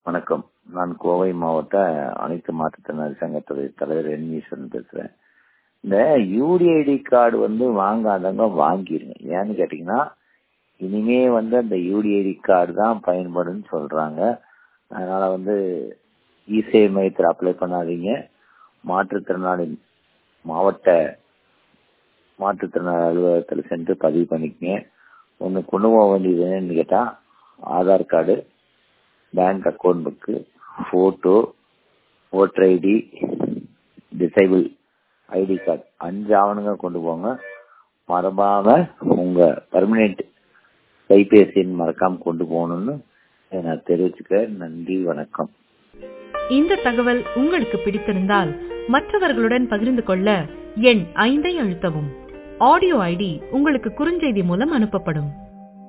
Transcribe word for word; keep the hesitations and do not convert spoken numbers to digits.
வணக்கம். நான் கோவை மாவட்ட அனைத்து மாற்றுத்திறனாளி சங்கத்துடைய தலைவர் என் ஈஸ்வரன் பேசுறேன். இந்த யூடிஐடி கார்டு வந்து வாங்காதவங்க வாங்கிருங்க. ஏன்னு கேட்டீங்கன்னா இனிமே வந்து அந்த யூடிஐடி கார்டு தான் பயன்படுன்னு சொல்றாங்க. அதனால வந்து இசேவை மையத்தில் அப்ளை பண்ணாதீங்க. மாற்றுத்திறனாளி மாவட்ட மாற்றுத்திறனாளி அலுவலகத்தில் சென்று பதிவு பண்ணிக்கங்க. ஒன்று கொண்டு போக வேண்டியது என்னன்னு கேட்டா Aadhaar card, bank account book, photo, voter ID, disable ID card, அஞ்சு ஆவணங்க கொண்டு போங்க. மறக்காம உங்க பர்மனெண்ட் கைபேசியின் மறக்காம கொண்டு போகணும்னு நான் தெரிவிச்சுக்க. நன்றி, வணக்கம். இந்த தகவல் உங்களுக்கு பிடித்திருந்தால் மற்றவர்களுடன் பகிர்ந்து கொள்ள எண் ஐந்தை அழுத்தவும். ஆடியோ ஐடி உங்களுக்கு குறுஞ்செய்தி மூலம் அனுப்பப்படும்.